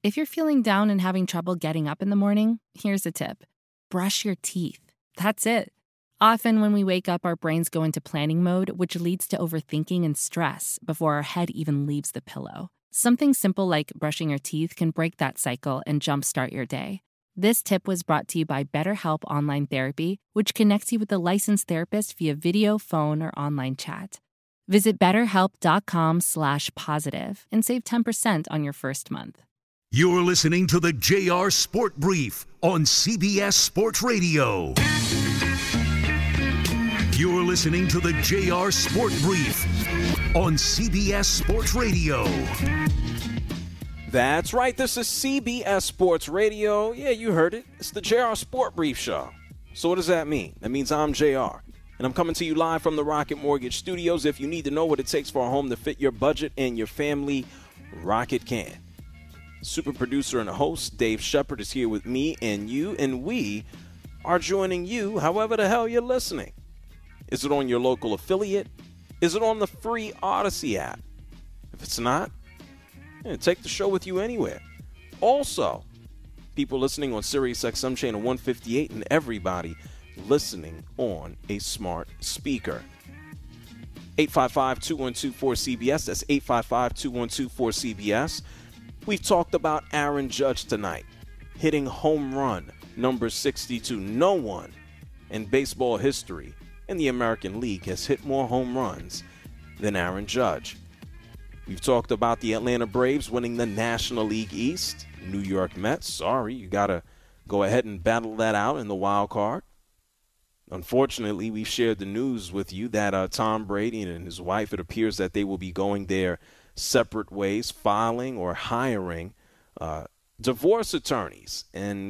If you're feeling down and having trouble getting up in the morning, here's a tip. Brush your teeth. That's it. Often when we wake up, our brains go into planning mode, which leads to overthinking and stress before our head even leaves the pillow. Something simple like brushing your teeth can break that cycle and jumpstart your day. This tip was brought to you by BetterHelp Online Therapy, which connects you with a licensed therapist via video, phone, or online chat. Visit betterhelp.com/positive and save 10% on your first month. You're listening to the JR Sport Brief on CBS Sports Radio. You're listening to the JR Sport Brief on CBS Sports Radio. That's right. This is CBS Sports Radio. Yeah, you heard it. It's the JR Sport Brief Show. So what does that mean? That means I'm JR. And I'm coming to you live from the Rocket Mortgage Studios. If you need to know what it takes for a home to fit your budget and your family, Rocket can. Super producer and host Dave Shepard is here with me and you, and we are joining you however the hell you're listening. Is it on your local affiliate? Is it on the free Odyssey app? If it's not, take the show with you anywhere. Also, people listening on Sirius XM channel 158 and everybody listening on a smart speaker. 855-212-4CBS. That's 855-212-4CBS. We've talked about Aaron Judge tonight, hitting home run number 62. No one in baseball history in the American League has hit more home runs than Aaron Judge. We've talked about the Atlanta Braves winning the National League East. New York Mets, sorry, you got to go ahead and battle that out in the wild card. Unfortunately, we've shared the news with you that Tom Brady and his wife, it appears that they will be going their separate ways, filing or hiring divorce attorneys. And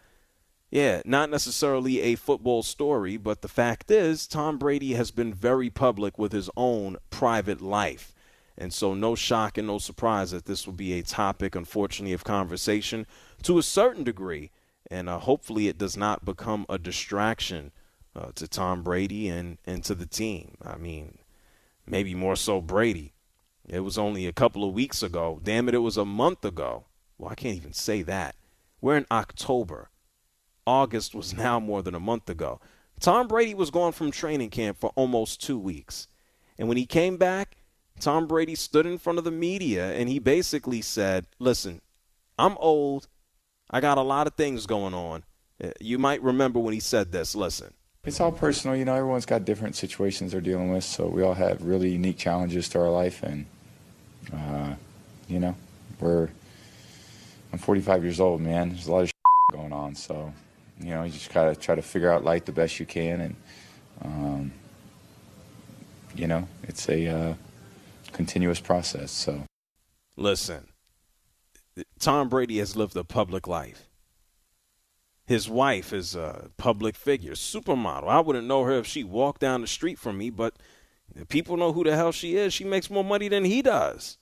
not necessarily a football story, but the fact is Tom Brady has been very public with his own private life. And so no shock and no surprise that this will be a topic, unfortunately, of conversation to a certain degree. And hopefully it does not become a distraction to Tom Brady and to the team. I mean, maybe more so Brady. It was only a couple of weeks ago. Damn it, it was a month ago. Well, I can't even say that. We're in October. August was now more than a month ago. Tom Brady was gone from training camp for almost 2 weeks. And when he came back, Tom Brady stood in front of the media and he basically said, listen, I'm old. I got a lot of things going on. You might remember when he said this. Listen. It's all personal. You know, everyone's got different situations they're dealing with, so we all have really unique challenges to our life. And, you know, I'm 45 years old, man. There's a lot of going on, so, you know, you just got to try to figure out life the best you can. And, you know, it's a continuous process. So, listen, Tom Brady has lived a public life. His wife is a public figure, supermodel. I wouldn't know her if she walked down the street from me, but people know who the hell she is. She makes more money than he does.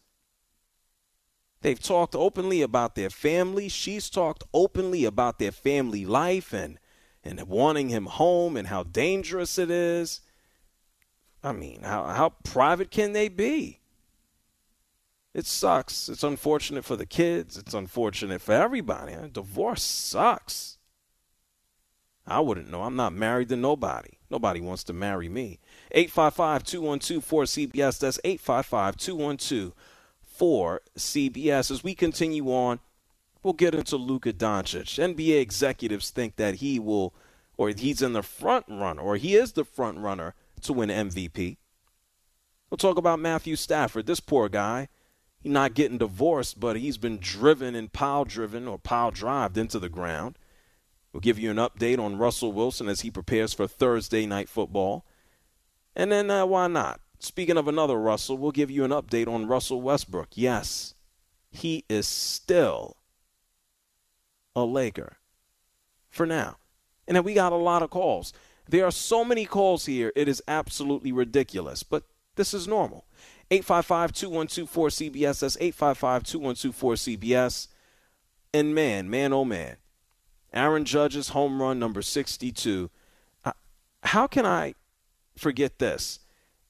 They've talked openly about their family. She's talked openly about their family life and wanting him home and how dangerous it is. I mean, how private can they be? It sucks. It's unfortunate for the kids. It's unfortunate for everybody. Divorce sucks. I wouldn't know. I'm not married to nobody. Nobody wants to marry me. 855-212-4CBS. That's 855-212-4CBS. As we continue on, we'll get into Luka Doncic. NBA executives think that he will, or he's in the front runner, or he is the front runner to win MVP. We'll talk about Matthew Stafford. This poor guy, he's not getting divorced, but he's been driven and pile-driven or pile-drived into the ground. We'll give you an update on Russell Wilson as he prepares for Thursday Night Football. And then why not? Speaking of another Russell, we'll give you an update on Russell Westbrook. Yes, he is still a Laker for now. And then we got a lot of calls. There are so many calls here, it is absolutely ridiculous. But this is normal. 855-212-4CBS. That's 855-212-4CBS. And man, oh man. Aaron Judge's home run number 62. How can I forget this?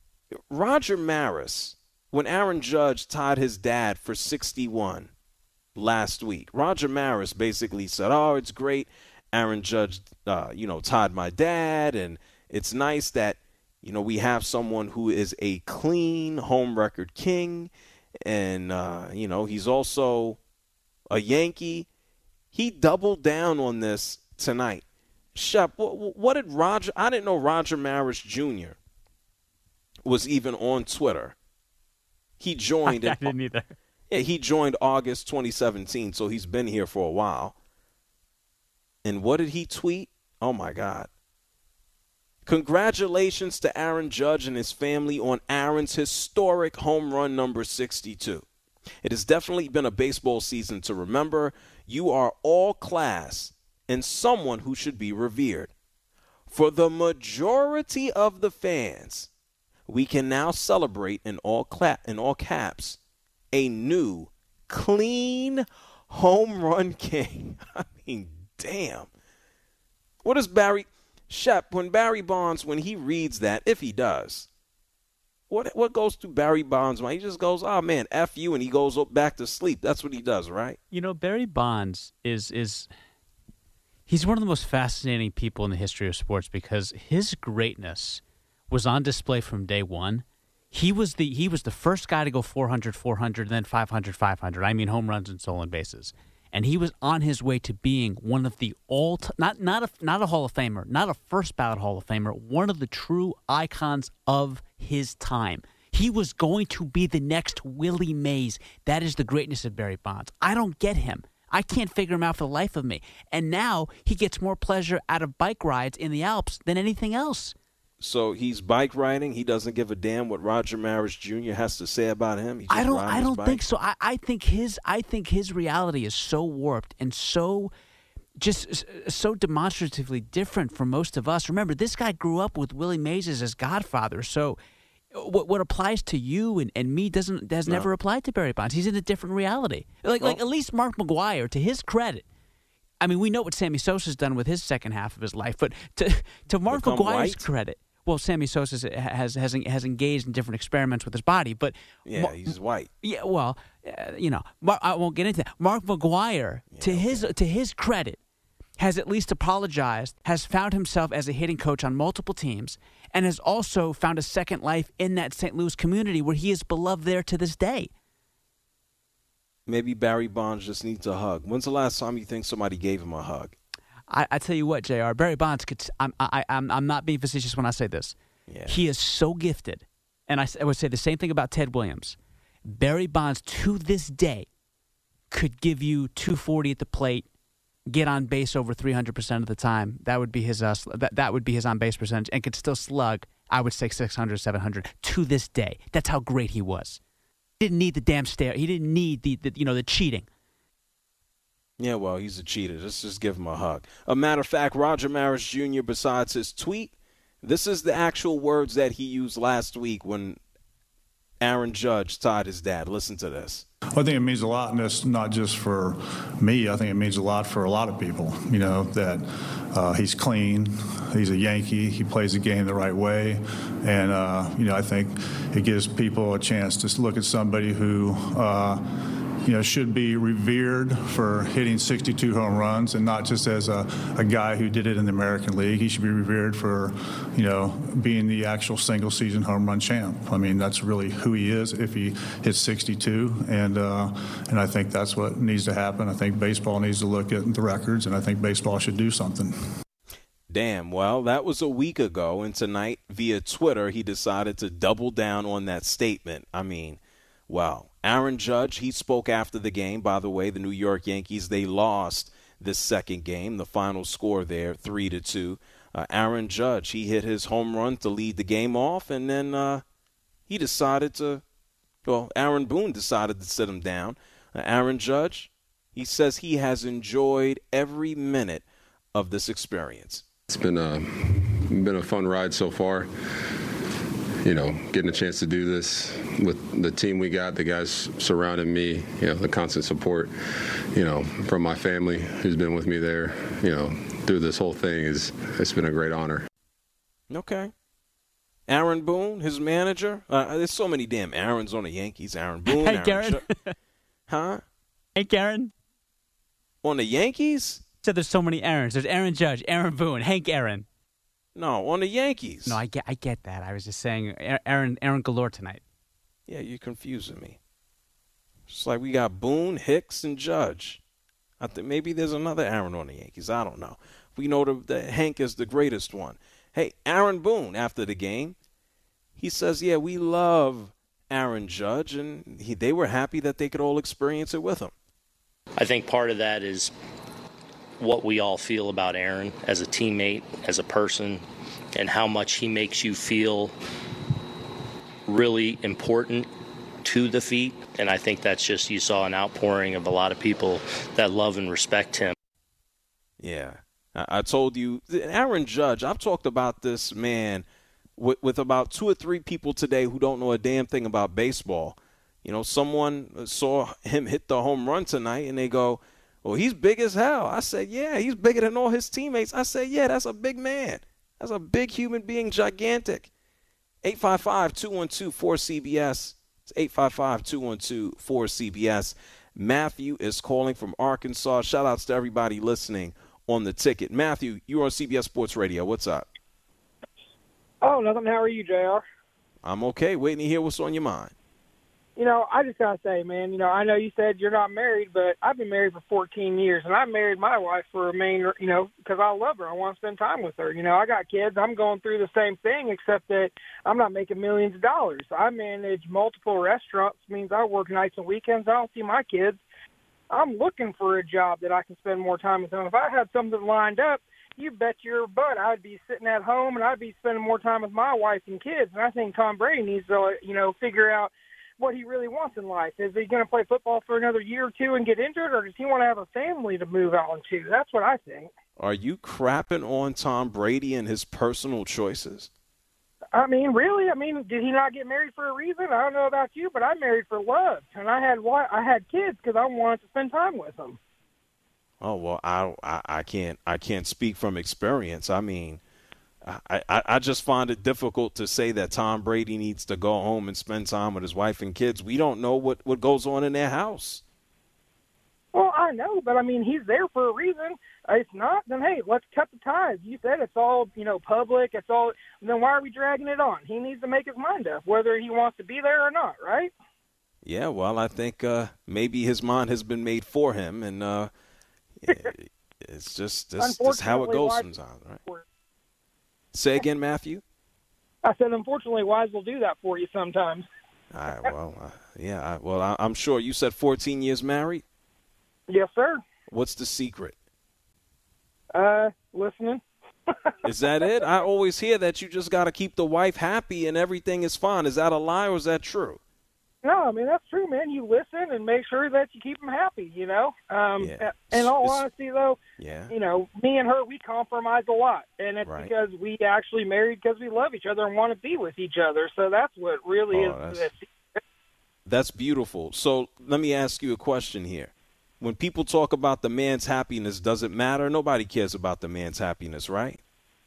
Roger Maris, when Aaron Judge tied his dad for 61 last week. Roger Maris basically said, oh, it's great. Aaron Judge, tied my dad, and it's nice that, we have someone who is a clean home record king, and, he's also a Yankee. He doubled down on this tonight. Shep, what did Roger – I didn't know Roger Maris Jr. was even on Twitter. He joined – I didn't either. Yeah, he joined August 2017, so he's been here for a while. And what did he tweet? Oh, my God. Congratulations to Aaron Judge and his family on Aaron's historic home run number 62. It has definitely been a baseball season to remember. You are all class and someone who should be revered. For the majority of the fans, we can now celebrate in all caps a new, clean home run king. I mean, damn. What is Barry Shep, when Barry Bonds, when he reads that, if he does, what goes through Barry Bonds' mind? He just goes, oh, man, F you, and he goes back to sleep. That's what he does, right? Barry Bonds is he's one of the most fascinating people in the history of sports because his greatness was on display from day one. He was the first guy to go 400, 400, then 500, 500. I mean home runs and stolen bases. And he was on his way to being one of the not a Hall of Famer, not a first ballot Hall of Famer, one of the true icons of his time. He was going to be the next Willie Mays. That is the greatness of Barry Bonds. I don't get him. I can't figure him out for the life of me. And now he gets more pleasure out of bike rides in the Alps than anything else. So he's bike riding. He doesn't give a damn what Roger Maris Jr. has to say about him. I don't think so. I think his reality is so warped and so demonstratively different from most of us. Remember, this guy grew up with Willie Mays as his godfather. So what applies to you and me never applied to Barry Bonds. He's in a different reality. Like at least Mark McGwire, to his credit. I mean, we know what Sammy Sosa's done with his second half of his life, but to Mark McGwire's credit. Well, Sammy Sosa has engaged in different experiments with his body, but he's white. Yeah, well, I won't get into that. Mark McGwire, to his credit, has at least apologized, has found himself as a hitting coach on multiple teams, and has also found a second life in that St. Louis community where he is beloved there to this day. Maybe Barry Bonds just needs a hug. When's the last time you think somebody gave him a hug? I tell you what, JR, Barry Bonds could. I'm not being facetious when I say this. Yeah. He is so gifted, and I would say the same thing about Ted Williams. Barry Bonds, to this day, could give you 240 at the plate, get on base over 300% of the time. That would be his that would be his on base percentage, and could still slug. I would say 600, 700 to this day. That's how great he was. He didn't need the damn stare. He didn't need the cheating. Yeah, well, he's a cheater. Let's just give him a hug. A matter of fact, Roger Maris Jr., besides his tweet, this is the actual words that he used last week when Aaron Judge tied his dad. Listen to this. I think it means a lot, and it's not just for me. I think it means a lot for a lot of people, that he's clean, he's a Yankee, he plays the game the right way, and, I think it gives people a chance to look at somebody who should be revered for hitting 62 home runs, and not just as a guy who did it in the American League. He should be revered for, being the actual single-season home run champ. I mean, that's really who he is if he hits 62, and I think that's what needs to happen. I think baseball needs to look at the records, and I think baseball should do something. Damn, well, that was a week ago, and tonight, via Twitter, he decided to double down on that statement. I mean, wow. Aaron Judge, he spoke after the game. By the way, the New York Yankees, they lost this second game. The final score there, 3-2. Aaron Judge, he hit his home run to lead the game off, and then he decided to, Aaron Boone decided to sit him down. Aaron Judge, he says he has enjoyed every minute of this experience. It's been a fun ride so far. Getting a chance to do this with the team we got, the guys surrounding me, the constant support, from my family who's been with me there, through this whole thing it's been a great honor. Okay. Aaron Boone, his manager. There's so many damn Aarons on the Yankees. Aaron Boone. Hey, Garrett. Huh? Hank Aaron? On the Yankees? Said there's so many Aarons. There's Aaron Judge, Aaron Boone, Hank Aaron. No, on the Yankees. No, I get that. I was just saying Aaron galore tonight. Yeah, you're confusing me. It's like we got Boone, Hicks, and Judge. I think maybe there's another Aaron on the Yankees. I don't know. We know that Hank is the greatest one. Hey, Aaron Boone, after the game, he says, yeah, we love Aaron Judge, and they were happy that they could all experience it with him. I think part of that is what we all feel about Aaron as a teammate, as a person, and how much he makes you feel really important to the feet. And I think that's just, you saw an outpouring of a lot of people that love and respect him. Yeah. I told you, Aaron Judge, I've talked about this man with about 2 or 3 people today who don't know a damn thing about baseball. You know, someone saw him hit the home run tonight, and they go, well, he's big as hell. I said, yeah, he's bigger than all his teammates. I said, yeah, that's a big man. That's a big human being, gigantic. 855-212-4CBS. It's 855-212-4CBS. Matthew is calling from Arkansas. Shout-outs to everybody listening on the ticket. Matthew, you're on CBS Sports Radio. What's up? Oh, nothing. How are you, JR? I'm okay. Waiting to hear what's on your mind. You know, I just got to say, man, you know, I know you said you're not married, but I've been married for 14 years, and I married my wife for a main, you know, because I love her. I want to spend time with her. You know, I got kids. I'm going through the same thing, except that I'm not making millions of dollars. I manage multiple restaurants. It means I work nights and weekends. I don't see my kids. I'm looking for a job that I can spend more time with them. If I had something lined up, you bet your butt I'd be sitting at home, and I'd be spending more time with my wife and kids. And I think Tom Brady needs to, you know, figure out what he really wants in life. Is he going to play football for another year or two and get injured, or does he want to have a family to move on to? That's what I think. Are you crapping on Tom Brady and his personal choices? I mean, really? I mean, did he not get married for a reason? I don't know about you, but I married for love, and I had kids because I wanted to spend time with them. Oh well, I can't speak from experience. I mean, I just find it difficult to say that Tom Brady needs to go home and spend time with his wife and kids. We don't know what goes on in their house. Well, I know, but I mean, he's there for a reason. If not, then hey, let's cut the ties. You said it's all, you know, public. It's all. Then why are we dragging it on? He needs to make his mind up whether he wants to be there or not, right? Yeah, well, I think maybe his mind has been made for him, and it's just how it goes sometimes, right? Say again, Matthew? I said, unfortunately, wives will do that for you sometimes. All right, well, I'm sure. You said 14 years married? Yes, sir. What's the secret? Listening. Is that it? I always hear that you just got to keep the wife happy and everything is fine. Is that a lie or is that true? No, I mean, that's true, man. You listen and make sure that you keep them happy, you know? Yeah. In all honesty, though, yeah. You know, me and her, we compromise a lot. And it's right. because we actually married because we love each other and want to be with each other. So that's what really is the secret. That's beautiful. So let me ask you a question here. When people talk about the man's happiness, does it matter? Nobody cares about the man's happiness, right?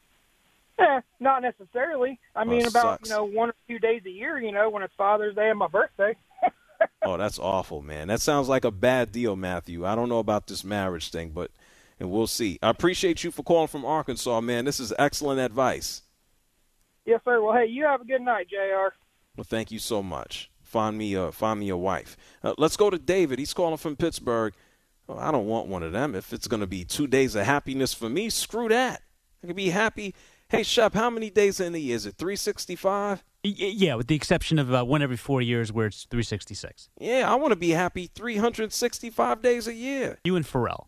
Not necessarily. I mean, about, 1 or 2 days a year, when it's Father's Day and my birthday. Oh, that's awful, man. That sounds like a bad deal, Matthew. I don't know about this marriage thing, and we'll see. I appreciate you for calling from Arkansas, man. This is excellent advice. Yes, sir. Well, hey, you have a good night, JR. Well, thank you so much. Find me a wife. Let's go to David. He's calling from Pittsburgh. Well, I don't want one of them. If it's going to be 2 days of happiness for me, screw that. I can be happy. Hey, Shep, how many days in the year? Is it 365? Yeah, with the exception of about 1 every 4 years where it's 366. Yeah, I want to be happy 365 days a year. You and Pharrell.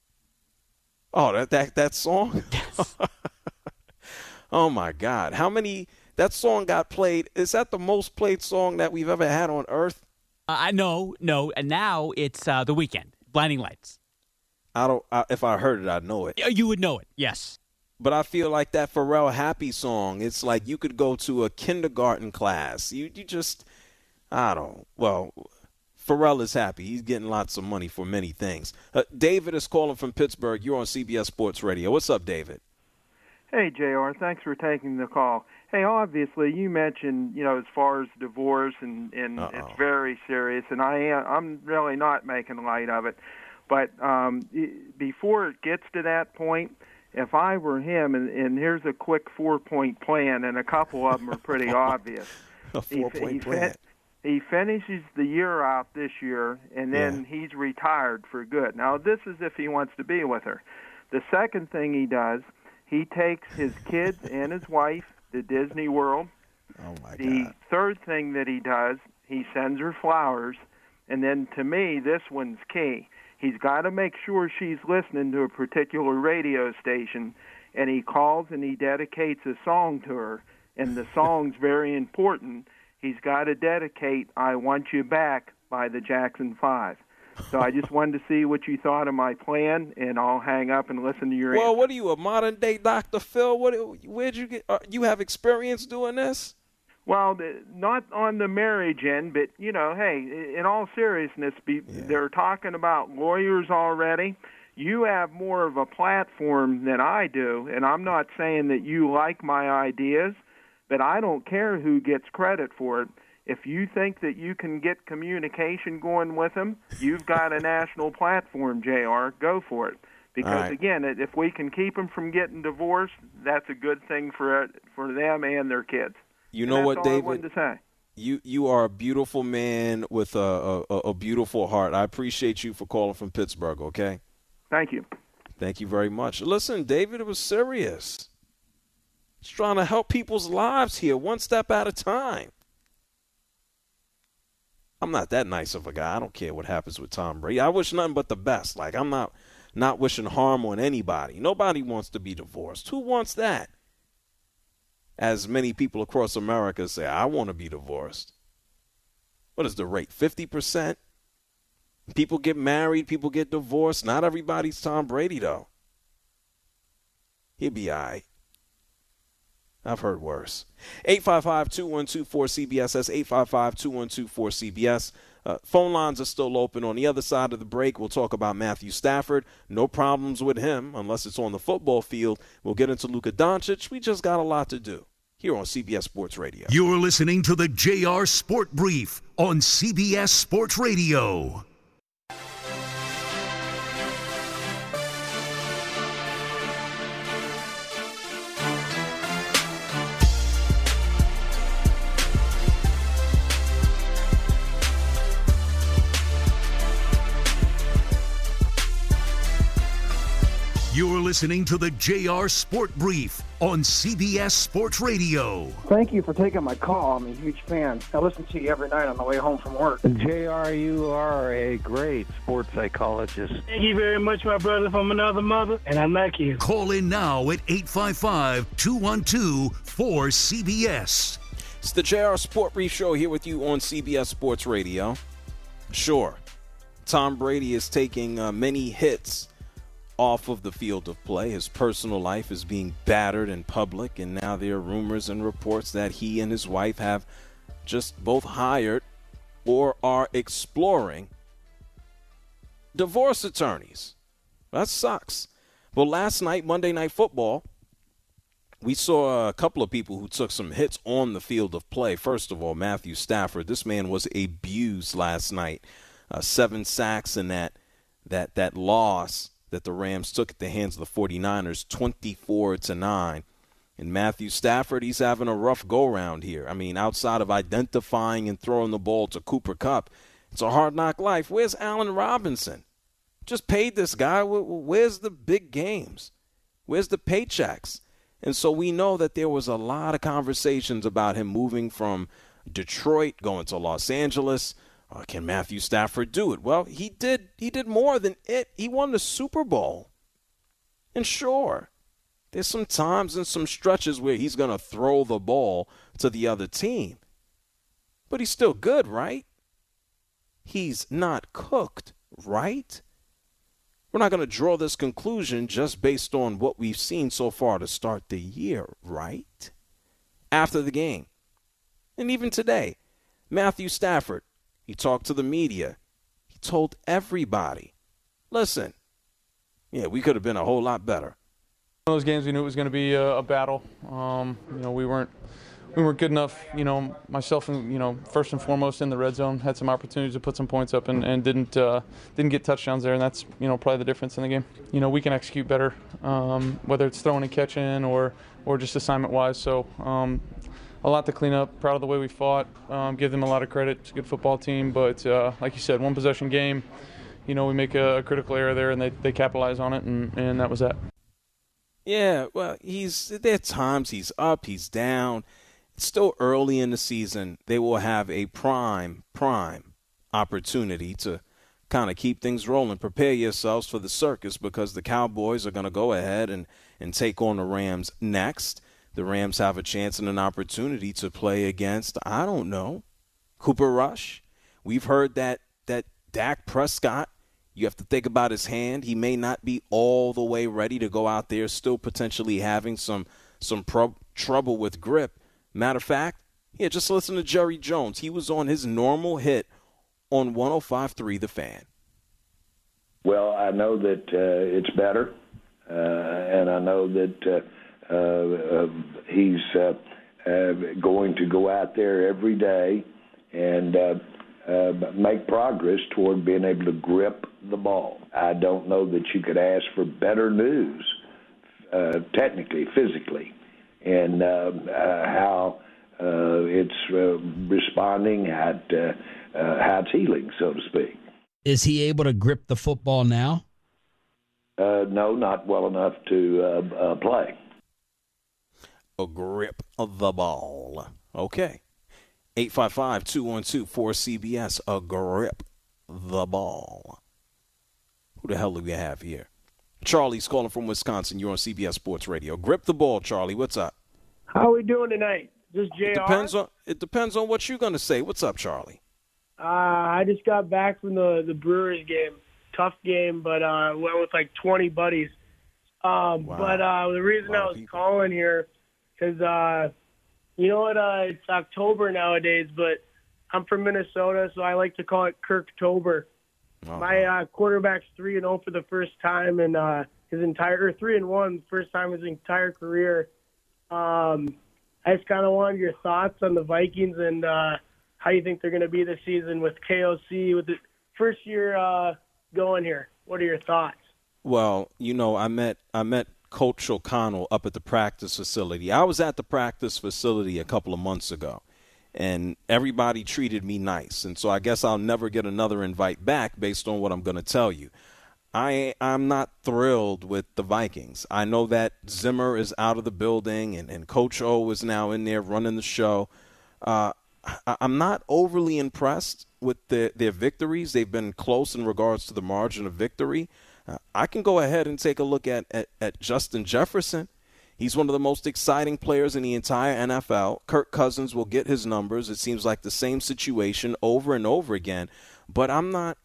Oh, that song? Yes. Oh, my God. How many – that song got played. Is that the most played song that we've ever had on Earth? No. And now it's The Weeknd, Blinding Lights. If I heard it, I'd know it. You would know it, yes. But I feel like that Pharrell Happy song, it's like you could go to a kindergarten class. You just, well, Pharrell is happy. He's getting lots of money for many things. David is calling from Pittsburgh. You're on CBS Sports Radio. What's up, David? Hey, JR. Thanks for taking the call. Hey, obviously, you mentioned, as far as divorce, and it's very serious, and I'm really not making light of it. But before it gets to that point, if I were him, and here's a quick 4-point plan, and a couple of them are pretty obvious. A 4-point plan. He finishes the year out this year, and then he's retired for good. Now, this is if he wants to be with her. The second thing he does, he takes his kids and his wife to Disney World. Oh, my God. The third thing that he does, he sends her flowers. And then, to me, this one's key. He's got to make sure she's listening to a particular radio station, and he calls and he dedicates a song to her, and the song's very important. He's got to dedicate I Want You Back by the Jackson 5. So I just wanted to see what you thought of my plan, and I'll hang up and listen to your answer. Well, what are you, a modern-day Dr. Phil? Where'd you get you have experience doing this? Well, not on the marriage end, but, hey, in all seriousness, they're talking about lawyers already. You have more of a platform than I do, and I'm not saying that you like my ideas, but I don't care who gets credit for it. If you think that you can get communication going with them, you've got a national platform, JR. Go for it. Because, again, if we can keep them from getting divorced, that's a good thing for them and their kids. You know what, David? I wanted to say. You are a beautiful man with a beautiful heart. I appreciate you for calling from Pittsburgh, okay? Thank you. Thank you very much. Listen, David, it was serious. Just trying to help people's lives here, one step at a time. I'm not that nice of a guy. I don't care what happens with Tom Brady. I wish nothing but the best. Like, I'm not wishing harm on anybody. Nobody wants to be divorced. Who wants that? As many people across America say, I want to be divorced. What is the rate? 50%? People get married, people get divorced. Not everybody's Tom Brady, though. He'll be all right. I've heard worse. 855-212-4CBS. That's 855-212-4CBS. Phone lines are still open. On the other side of the break, we'll talk about Matthew Stafford. No problems with him unless it's on the football field. We'll get into Luka Doncic. We just got a lot to do here on CBS Sports Radio. You're listening to the JR Sport Brief on CBS Sports Radio. You're listening to the JR Sport Brief on CBS Sports Radio. Thank you for taking my call. I'm a huge fan. I listen to you every night on the way home from work. JR, you are a great sports psychologist. Thank you very much, my brother from another mother, and I like you. Call in now at 855-212-4CBS. It's the JR Sport Brief Show here with you on CBS Sports Radio. Sure, Tom Brady is taking many hits off of the field of play. His personal life is being battered in public, and now there are rumors and reports that he and his wife have just both hired or are exploring divorce attorneys. That sucks. Well, last night, Monday Night Football, we saw a couple of people who took some hits on the field of play. First of all, Matthew Stafford. This man was abused last night. 7 sacks in that loss that the Rams took at the hands of the 49ers, 24-9. And Matthew Stafford, he's having a rough go-round here. I mean, outside of identifying and throwing the ball to Cooper Kupp, it's a hard-knock life. Where's Allen Robinson? Just paid this guy. Where's the big games? Where's the paychecks? And so we know that there was a lot of conversations about him moving from Detroit, going to Los Angeles. Can Matthew Stafford do it? Well, he did. He did more than it. He won the Super Bowl. And sure, there's some times and some stretches where he's going to throw the ball to the other team. But he's still good, right? He's not cooked, right? We're not going to draw this conclusion just based on what we've seen so far to start the year, right? After the game, and even today, Matthew Stafford, he talked to the media. He told everybody, listen, yeah, we could have been a whole lot better. One of those games we knew it was going to be a battle. We weren't good enough. Myself and first and foremost in the red zone had some opportunities to put some points up and didn't get touchdowns there, and that's probably the difference in the game. We can execute better, whether it's throwing and catching or just assignment wise. So a lot to clean up. Proud of the way we fought. Give them a lot of credit. It's a good football team, but like you said, one possession game. We make a critical error there, and they capitalize on it, and that was that. Yeah, well, there are times he's up, he's down. It's still early in the season. They will have a prime opportunity to kind of keep things rolling. Prepare yourselves for the circus because the Cowboys are going to go ahead and take on the Rams next. The Rams have a chance and an opportunity to play against, I don't know, Cooper Rush. We've heard that Dak Prescott, you have to think about his hand. He may not be all the way ready to go out there, still potentially having some trouble with grip. Matter of fact, just listen to Jerry Jones. He was on his normal hit on 105.3 The Fan. Well, I know that it's better, and I know that he's going to go out there every day and make progress toward being able to grip the ball. I don't know that you could ask for better news, technically, physically, and how it's responding, how it's healing, so to speak. Is he able to grip the football now? No, not well enough to play. A grip of the ball. Okay. 855-212-4CBS. A grip the ball. Who the hell do we have here? Charlie's calling from Wisconsin. You're on CBS Sports Radio. Grip the ball, Charlie. What's up? How are we doing tonight? Just JR? It depends on what you're going to say. What's up, Charlie? I just got back from the Brewers game. Tough game, but went with like 20 buddies. Wow. But the reason I was calling here, because you know what, it's October nowadays, but I'm from Minnesota, so I like to call it Kirktober. My quarterback's 3-0 for the first time in his entire, or 3-1, first time in his entire career. I just kind of wanted your thoughts on the Vikings and how you think they're going to be this season with KOC, with the first year going here. What are your thoughts? Well, I met Coach O'Connell up at the practice facility. I was at the practice facility a couple of months ago, and everybody treated me nice. And so I guess I'll never get another invite back based on what I'm going to tell you. I'm not thrilled with the Vikings. I know that Zimmer is out of the building, and Coach O is now in there running the show. I'm not overly impressed with their victories. They've been close in regards to the margin of victory. I can go ahead and take a look at Justin Jefferson. He's one of the most exciting players in the entire NFL. Kirk Cousins will get his numbers. It seems like the same situation over and over again. But I'm not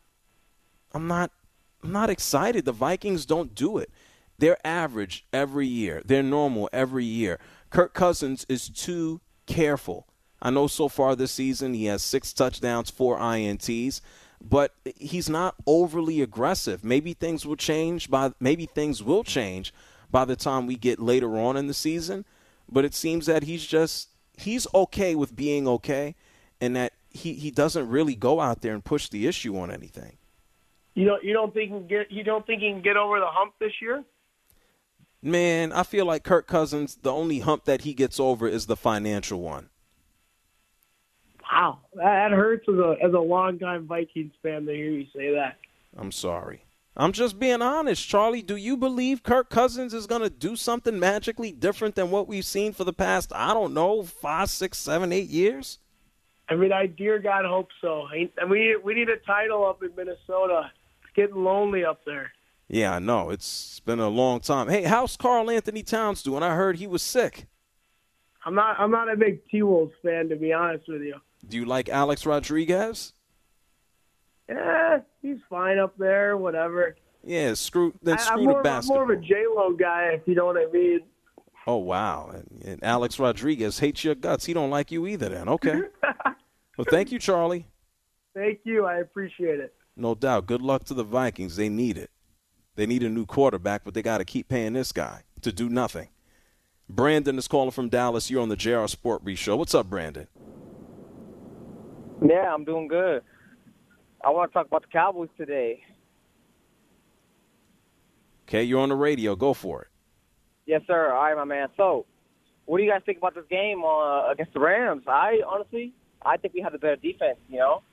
excited. The Vikings don't do it. They're average every year. They're normal every year. Kirk Cousins is too careful. I know so far this season he has 6 touchdowns, 4 INTs. But he's not overly aggressive. Maybe things will change by the time we get later on in the season. But it seems that he's okay with being okay, and that he doesn't really go out there and push the issue on anything. You don't think he can get over the hump this year? Man, I feel like Kirk Cousins, the only hump that he gets over is the financial one. Wow, that hurts as a longtime Vikings fan to hear you say that. I'm sorry. I'm just being honest, Charlie. Do you believe Kirk Cousins is going to do something magically different than what we've seen for the past, 5, 6, 7, 8 years? I mean, I dear God hope so. And we need a title up in Minnesota. It's getting lonely up there. Yeah, I know. It's been a long time. Hey, how's Karl Anthony Towns doing? I heard he was sick. I'm not a big T-Wolves fan, to be honest with you. Do you like Alex Rodriguez? Yeah, he's fine up there, whatever. Yeah, screw the basketball. I'm more of a J-Lo guy, if you know what I mean. Oh, wow. And Alex Rodriguez hates your guts. He don't like you either then. Okay. Well, thank you, Charlie. Thank you. I appreciate it. No doubt. Good luck to the Vikings. They need it. They need a new quarterback, but they got to keep paying this guy. to do nothing. Brandon is calling from Dallas. You're on the JR Sport Brief Show. What's up, Brandon? Yeah, I'm doing good. I want to talk about the Cowboys today. Okay, you're on the radio. Go for it. Yes, sir. All right, my man. So, what do you guys think about this game against the Rams? I think we have the better defense, you know.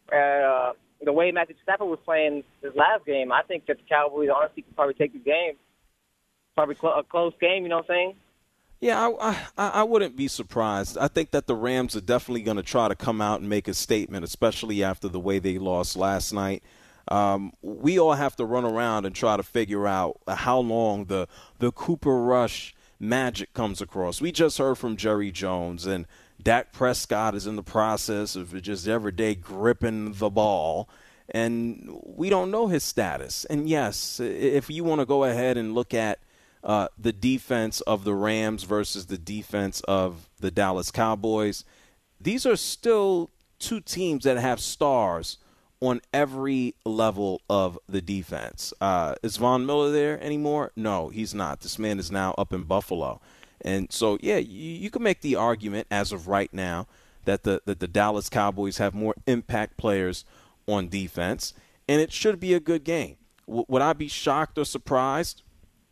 The way Matthew Stafford was playing his last game, I think that the Cowboys honestly could probably take the game. Probably a close game, you know what I'm saying? Yeah, I wouldn't be surprised. I think that the Rams are definitely going to try to come out and make a statement, especially after the way they lost last night. We all have to run around and try to figure out how long the Cooper Rush magic comes across. We just heard from Jerry Jones, and Dak Prescott is in the process of just every day gripping the ball, and we don't know his status. And, yes, if you want to go ahead and look at the defense of the Rams versus the defense of the Dallas Cowboys, these are still two teams that have stars on every level of the defense. Is Von Miller there anymore? No, he's not. This man is now up in Buffalo. And so, yeah, you can make the argument as of right now that the Dallas Cowboys have more impact players on defense, and it should be a good game. Would I be shocked or surprised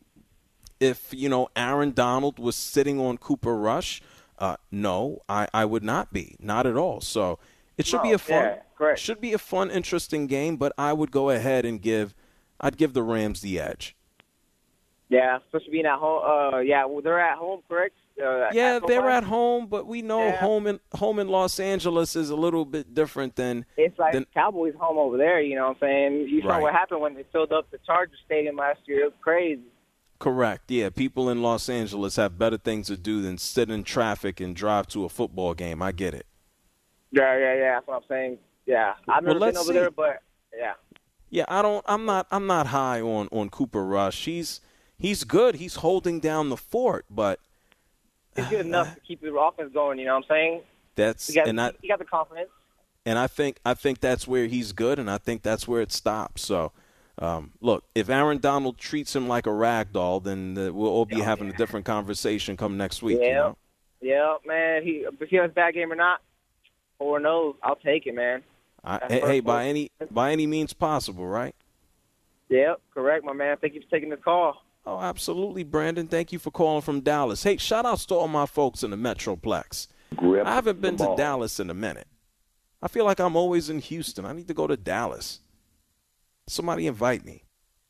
if, Aaron Donald was sitting on Cooper Rush? No, I would not be. Not at all. So it should be a fun, interesting game, but I would go ahead and I'd give the Rams the edge. Yeah, especially being at home. They're at home, correct? They're at home, but we know home in Los Angeles is a little bit different than. It's like Cowboys home over there. You know what I'm saying? You saw what happened when they filled up the Chargers Stadium last year. It was crazy. Correct. Yeah, people in Los Angeles have better things to do than sit in traffic and drive to a football game. I get it. Yeah. That's what I'm saying. Yeah, I've never been over there, but yeah. Yeah, I'm not high on Cooper Rush. He's good. He's holding down the fort, but he's good enough to keep the offense going. You know what I'm saying? He got the confidence. And I think that's where he's good, and I think that's where it stops. So, look, if Aaron Donald treats him like a rag doll, then we'll all be having a different conversation come next week. Yeah, man. If he has a bad game or not, 4-0, I'll take it, man. Hey, by any means possible, right? Yep, correct, my man. Thank you for taking the call. Oh, absolutely, Brandon. Thank you for calling from Dallas. Hey, shout-outs to all my folks in the Metroplex. I haven't been to Dallas in a minute. I feel like I'm always in Houston. I need to go to Dallas. Somebody invite me.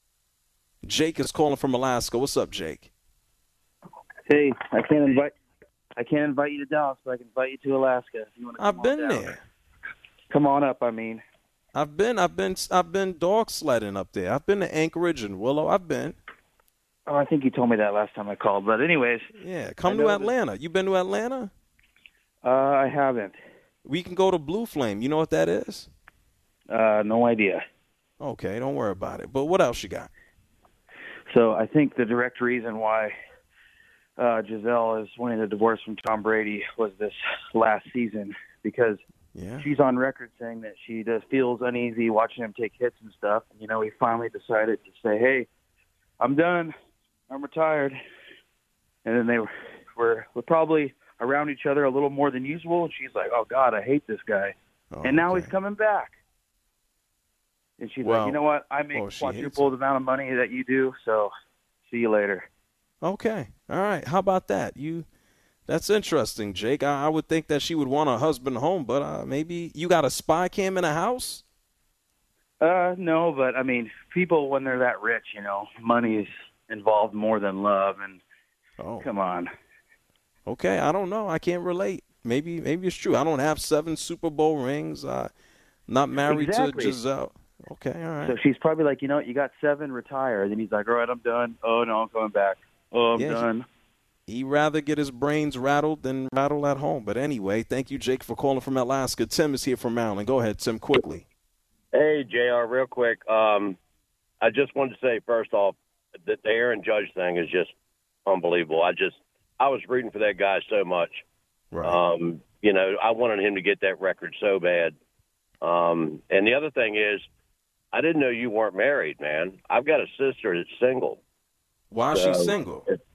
Jake is calling from Alaska. What's up, Jake? Hey, I can't invite you to Dallas, but I can invite you to Alaska if you want to. I've been there. Come on up. I mean, I've been dog sledding up there. I've been to Anchorage and Willow. I've been. Oh, I think you told me that last time I called. But anyways. Yeah, come to Atlanta. You been to Atlanta? I haven't. We can go to Blue Flame. You know what that is? No idea. Okay, don't worry about it. But what else you got? So I think the direct reason why Giselle is wanting a divorce from Tom Brady was this last season because she's on record saying that she feels uneasy watching him take hits and stuff. And, he finally decided to say, hey, I'm done. I'm retired. And then they were probably around each other a little more than usual. And she's like, oh, God, I hate this guy. Oh, and now he's coming back. And she's like, you know what? I make quadruple the amount of money that you do, so see you later. Okay. All right. How about that? That's interesting, Jake. I would think that she would want a husband home, but maybe you got a spy cam in a house? No, but, I mean, people, when they're that rich, money is involved more than love, and come on. Okay, I don't know. I can't relate. Maybe it's true. I don't have 7 Super Bowl rings. Not married to Giselle. Okay, all right. So she's probably like, you got 7, retire. And then he's like, all right, I'm done. Oh, no, I'm coming back. Oh, I'm done. He'd rather get his brains rattled than rattle at home. But anyway, thank you, Jake, for calling from Alaska. Tim is here from Maryland. Go ahead, Tim, quickly. Hey, JR, real quick. I just wanted to say, first off, that the Aaron Judge thing is just unbelievable. I was rooting for that guy so much. Right. I wanted him to get that record so bad. And the other thing is, I didn't know you weren't married, man. I've got a sister that's single. Why is she single?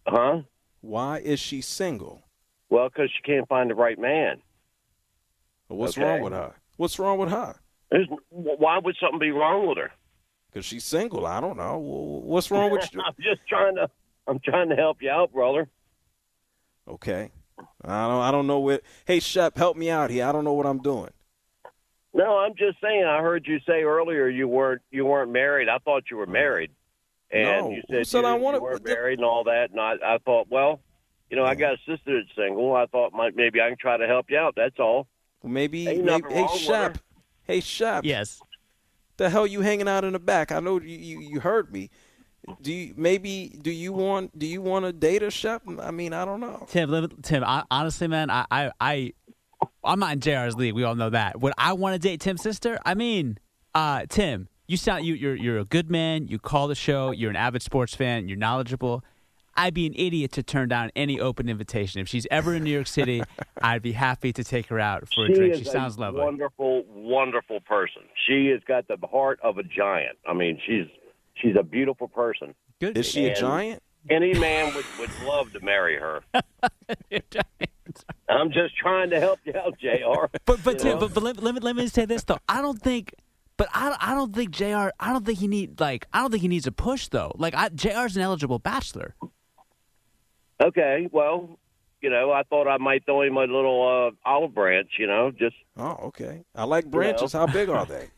Huh? Why is she single? Well, because she can't find the right man. What's wrong with her? What's wrong with her? Why would something be wrong with her? Because she's single. I don't know. What's wrong with you? I'm trying to help you out, brother. Okay. I don't know what. Hey, Shep, help me out here. I don't know what I'm doing. No, I'm just saying. I heard you say earlier you weren't married. I thought you were married, and No. you said you weren't married and all that. And I thought, well, I got a sister that's single. I thought maybe I can try to help you out. That's all. Well, maybe hey, Shep. Hey, Shep. Yes. The hell you hanging out in the back? I know you heard me. Do you want to date a Shep? I mean, I don't know. Tim, honestly, man, I'm not in JR's league. We all know that. Would I want to date Tim's sister? I mean, Tim, you're a good man. You call the show. You're an avid sports fan. You're knowledgeable. I'd be an idiot to turn down any open invitation. If she's ever in New York City, I'd be happy to take her out for a drink. She sounds lovely. Wonderful, wonderful person. She has got the heart of a giant. I mean, she's a beautiful person. Good. Is she a giant? Any man would love to marry her. I'm just trying to help you out, JR. But Tim, but let me say this though. I don't think JR. I don't think he needs a push though. Like JR's an eligible bachelor. Okay, well, I thought I might throw him a little olive branch. Just. Oh, okay. I like branches. How big are they?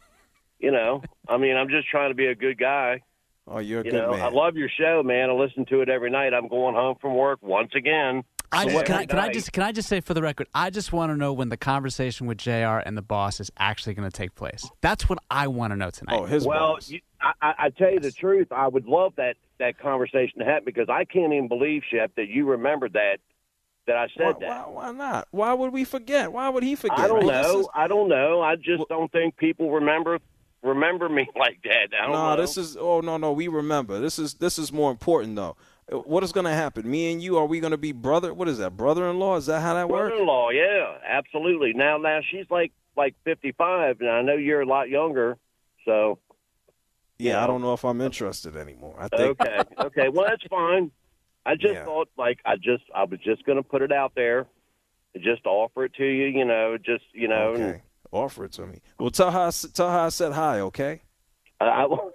I mean, I'm just trying to be a good guy. Oh, you're a good man. I love your show, man. I listen to it every night. I'm going home from work once again. Can I just say for the record, I just want to know when the conversation with JR and the boss is actually going to take place. That's what I want to know tonight. Oh, his boss. I tell you the truth, I would love that conversation to happen because I can't even believe, Shep, that you remembered that I said that. Why not? Why would we forget? Why would he forget? I don't know. I just don't think people remember me like that. I don't know. No. We remember. This is more important though. What is going to happen? Me and you, are we going to be brother-in-law? Is that how that works? Brother-in-law, yeah, absolutely. Now she's like 55, and I know you're a lot younger, so. Yeah, I don't know if I'm interested anymore. I think. Okay. Well, that's fine. I just thought, I was just going to put it out there, and just offer it to you, Okay. And, offer it to me. Well, tell her I said hi, okay? I will.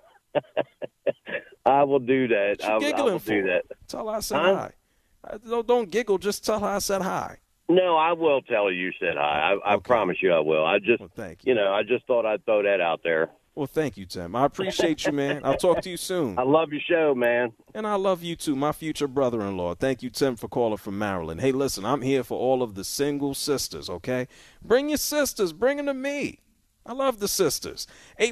I will do that. I will do that. Tell her I said hi. Don't giggle. Just tell her I said hi. No, I will tell her you said hi. I promise you I will. I just, thank you. I just thought I'd throw that out there. Well, thank you, Tim. I appreciate you, man. I'll talk to you soon. I love your show, man. And I love you, too, my future brother-in-law. Thank you, Tim, for calling from Maryland. Hey, listen, I'm here for all of the single sisters, okay? Bring your sisters. Bring them to me. I love the sisters.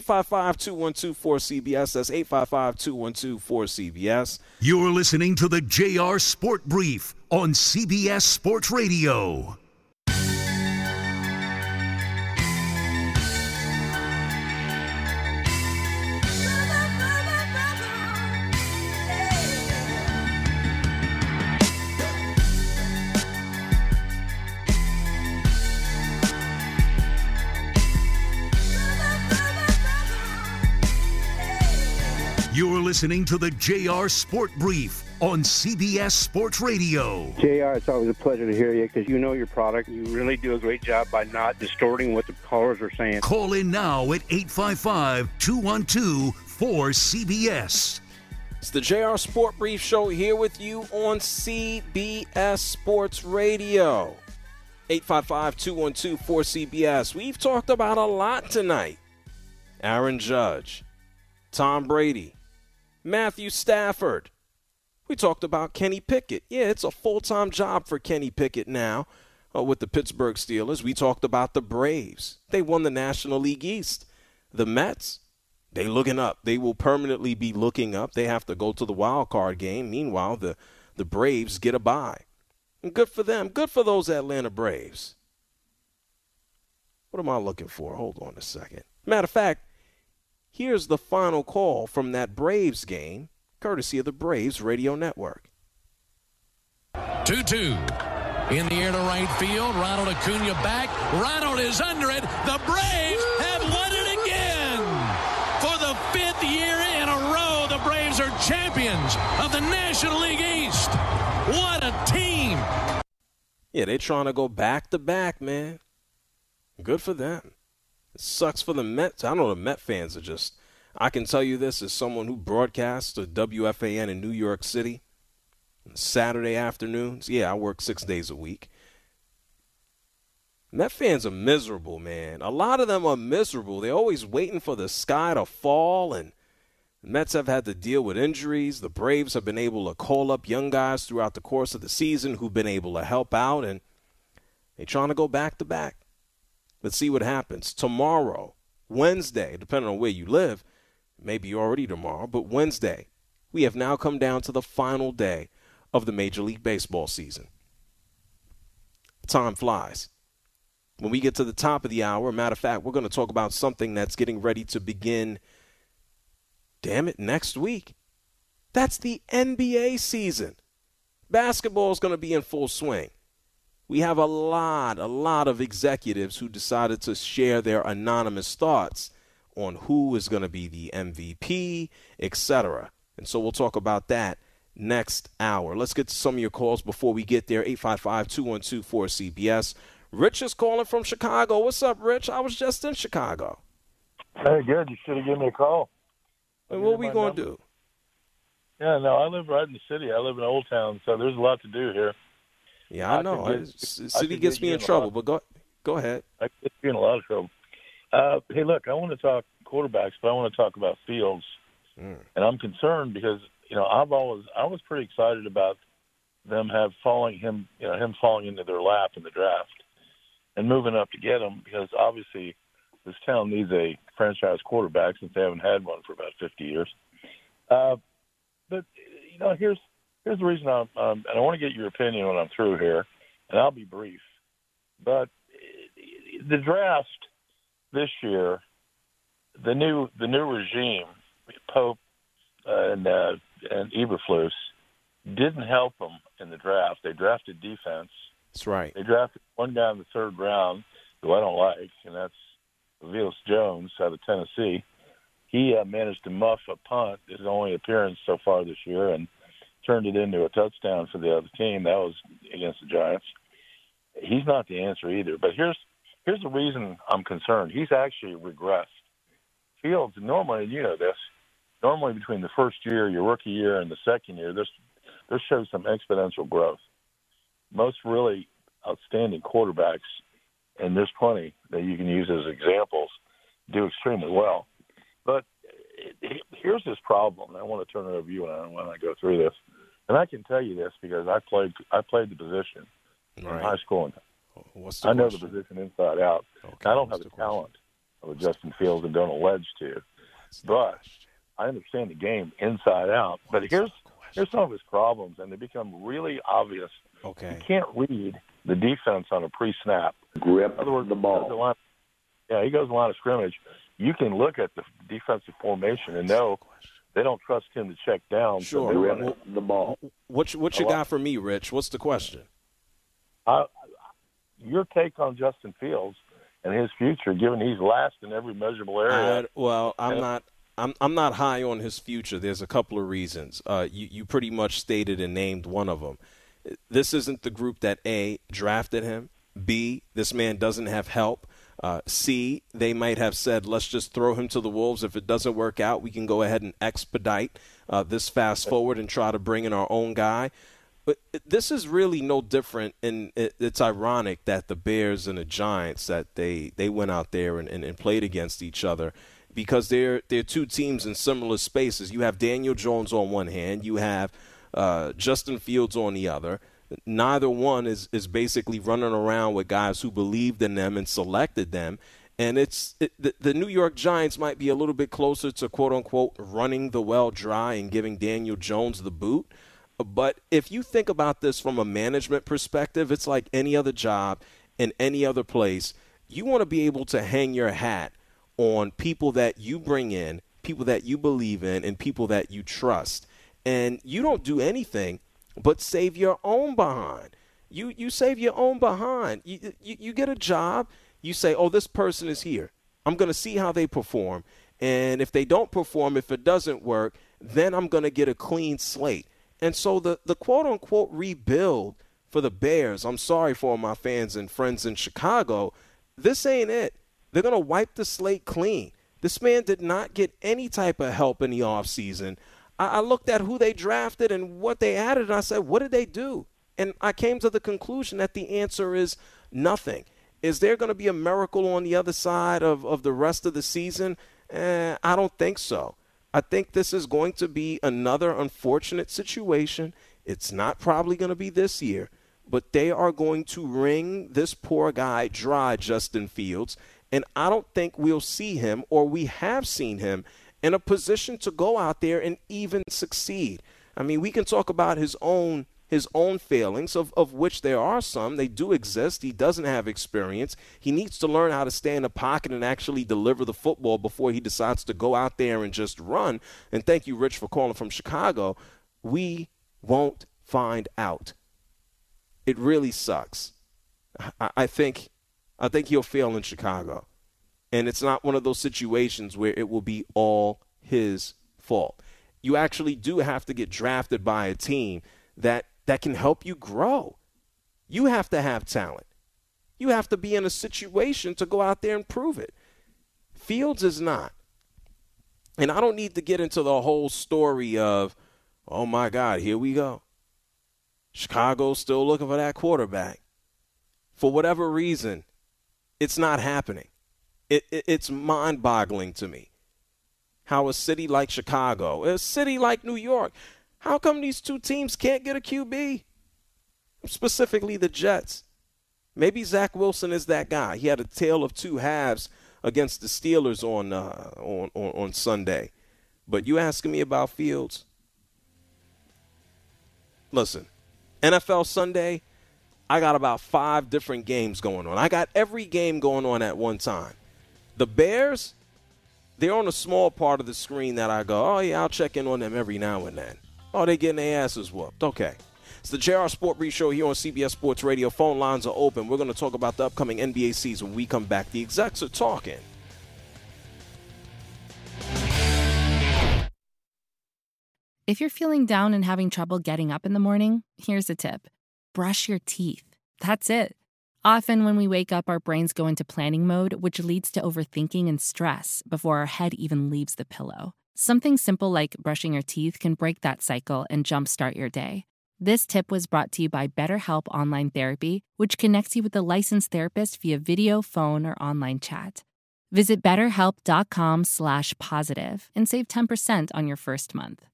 855-212-4CBS. That's 855-212-4CBS. You're listening to the JR Sport Brief on CBS Sports Radio. You're listening to the JR Sport Brief on CBS Sports Radio. JR, it's always a pleasure to hear you because you know your product. You really do a great job by not distorting what the callers are saying. Call in now at 855-212-4CBS. It's the JR Sport Brief Show here with you on CBS Sports Radio. 855-212-4CBS. We've talked about a lot tonight. Aaron Judge, Tom Brady, Matthew Stafford. We talked about Kenny Pickett. Yeah, it's a full-time job for Kenny Pickett now with the Pittsburgh Steelers. We talked about the Braves. They won the National League East. The Mets, they looking up. They will permanently be looking up. They have to go to the wild card game. Meanwhile, the Braves get a bye. And good for them. Good for those Atlanta Braves. What am I looking for? Hold on a second. Matter of fact, here's the final call from that Braves game, courtesy of the Braves Radio Network. 2-2. In the air to right field. Ronald Acuna back. Ronald is under it. The Braves have won it again. For the fifth year in a row, the Braves are champions of the National League East. What a team! Yeah, they're trying to go back-to-back, man. Good for them. It sucks for the Mets. I know the Met fans are just – I can tell you this as someone who broadcasts to WFAN in New York City Saturday afternoons. Yeah, I work 6 days a week. Met fans are miserable, man. A lot of them are miserable. They're always waiting for the sky to fall, and the Mets have had to deal with injuries. The Braves have been able to call up young guys throughout the course of the season who've been able to help out, and they're trying to go back-to-back. Let's see what happens. Tomorrow, Wednesday, depending on where you live, maybe already tomorrow, but Wednesday, we have now come down to the final day of the Major League Baseball season. Time flies. When we get to the top of the hour, matter of fact, we're going to talk about something that's getting ready to begin, damn it, next week. That's the NBA season. Basketball is going to be in full swing. We have a lot of executives who decided to share their anonymous thoughts on who is going to be the MVP, etc. And so we'll talk about that next hour. Let's get to some of your calls before we get there. 855-212-4CBS. Rich is calling from Chicago. What's up, Rich? I was just in Chicago. Hey, good. You should have given me a call. And what are we going to do? Yeah, no, I live right in the city. I live in Old Town, so there's a lot to do here. Yeah, I know. The city gets me in trouble, but go ahead. I get you in a lot of trouble. Hey, look, I want to talk quarterbacks, but I want to talk about Fields. And I'm concerned because, I was pretty excited about them falling into their lap in the draft and moving up to get him, because obviously this town needs a franchise quarterback since they haven't had one for about 50 years. But here's the reason and I want to get your opinion when I'm through here, and I'll be brief. But the draft this year, the new regime, Pope and Eberflus, didn't help them in the draft. They drafted defense. That's right. They drafted one guy in the third round who I don't like, and that's Velus Jones out of Tennessee. He managed to muff a punt, his only appearance so far this year, and turned it into a touchdown for the other team. That was against the Giants. He's not the answer either. But here's the reason I'm concerned. He's actually regressed. Fields, normally, you know this, normally between the first year, your rookie year, and the second year, there shows some exponential growth. Most really outstanding quarterbacks, and there's plenty that you can use as examples, do extremely well. But here's this problem, and I want to turn it over to you when I go through this. And I can tell you this because I played the position in high school. And I know the position inside out. Okay, I don't have the talent of Justin Fields and don't allege to, but I understand the game inside out. But here's some of his problems, and they become really obvious. Okay. You can't read the defense on a pre-snap. Grip in other words, the ball. He goes the line of scrimmage. You can look at the defensive formation and know they don't trust him to check down. Sure. So Grip the ball. What you got for me, Rich? What's the question? Your take on Justin Fields and his future, given he's last in every measurable area. I'm not high on his future. There's a couple of reasons. You pretty much stated and named one of them. This isn't the group that A, drafted him. B, this man doesn't have help. C, they might have said, let's just throw him to the wolves. If it doesn't work out, we can go ahead and expedite this fast forward and try to bring in our own guy. But this is really no different, and it's ironic that the Bears and the Giants, that they went out there and played against each other, because they're two teams in similar spaces. You have Daniel Jones on one hand. You have Justin Fields on the other. Neither one is basically running around with guys who believed in them and selected them. And the New York Giants might be a little bit closer to, quote-unquote, running the well dry and giving Daniel Jones the boot. But if you think about this from a management perspective, it's like any other job in any other place. You want to be able to hang your hat on people that you bring in, people that you believe in, and people that you trust. And you don't do anything but save your own behind. You save your own behind. You get a job. You say, oh, this person is here. I'm going to see how they perform. And if they don't perform, if it doesn't work, then I'm going to get a clean slate. And so the quote-unquote rebuild for the Bears, I'm sorry for all my fans and friends in Chicago, this ain't it. They're going to wipe the slate clean. This man did not get any type of help in the offseason. I looked at who they drafted and what they added, and I said, what did they do? And I came to the conclusion that the answer is nothing. Is there going to be a miracle on the other side of the rest of the season? I don't think so. I think this is going to be another unfortunate situation. It's not probably going to be this year, but they are going to wring this poor guy dry, Justin Fields, and I don't think we'll see him, or we have seen him, in a position to go out there and even succeed. I mean, we can talk about his own failings, of which there are some. They do exist. He doesn't have experience. He needs to learn how to stay in the pocket and actually deliver the football before he decides to go out there and just run. And thank you, Rich, for calling from Chicago. We won't find out. It really sucks. I think he'll fail in Chicago. And it's not one of those situations where it will be all his fault. You actually do have to get drafted by a team that can help you grow. You have to have talent. You have to be in a situation to go out there and prove it. Fields is not. And I don't need to get into the whole story of, oh, my God, here we go. Chicago's still looking for that quarterback. For whatever reason, it's not happening. It's mind-boggling to me how a city like Chicago, a city like New York, how come these two teams can't get a QB? Specifically the Jets. Maybe Zach Wilson is that guy. He had a tale of two halves against the Steelers on Sunday. But you asking me about Fields? Listen, NFL Sunday, I got about 5 different games going on. I got every game going on at one time. The Bears, they're on a small part of the screen that I go, oh, yeah, I'll check in on them every now and then. Oh, they getting their asses whooped. Okay. It's the JR Sport Brief Show here on CBS Sports Radio. Phone lines are open. We're going to talk about the upcoming NBA season when we come back. The execs are talking. If you're feeling down and having trouble getting up in the morning, here's a tip. Brush your teeth. That's it. Often when we wake up, our brains go into planning mode, which leads to overthinking and stress before our head even leaves the pillow. Something simple like brushing your teeth can break that cycle and jumpstart your day. This tip was brought to you by BetterHelp Online Therapy, which connects you with a licensed therapist via video, phone, or online chat. Visit BetterHelp.com/positive and save 10% on your first month.